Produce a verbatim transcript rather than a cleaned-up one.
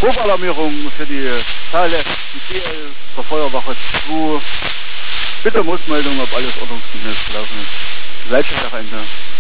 Hochalarmierung für die Teile D L der Feuerwache zwei. Bitte Mussmeldung, ob alles ordnungsgemäß gelaufen ist. Leitstelle Ende.